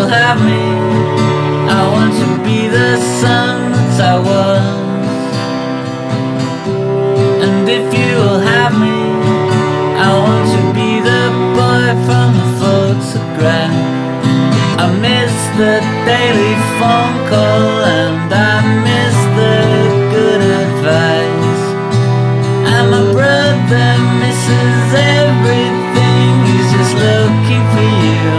have me, I want to be the sun that I was. And if you will have me, I want to be the boy from the photograph. I miss the daily phone call.